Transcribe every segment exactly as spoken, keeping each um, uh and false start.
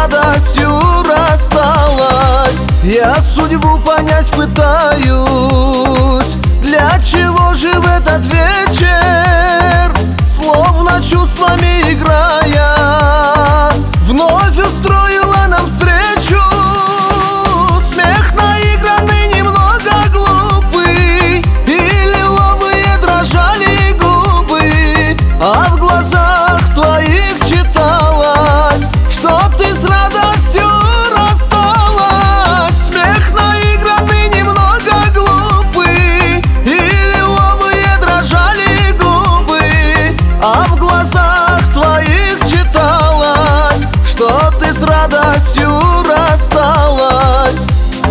радостью рассталась. Я судьбу понять пытаюсь, для чего же в этот вечер, словно чувствами играя, вновь устроила нам встречу. Смех наигранный, немного глупый, и лиловые дрожали губы, а в глазах твоих читалось, что ты с радостью рассталась. Смех наигранный, немного глупый, и лиловые дрожали губы, а в глазах твоих читалось, что ты с радостью рассталась.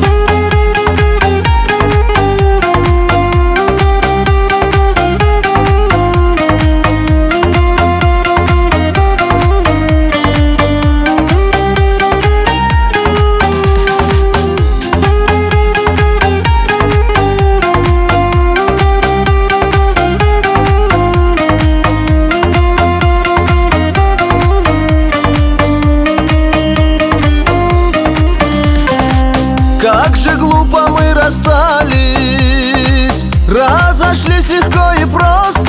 Как же глупо мы расстались, разошлись легко и просто.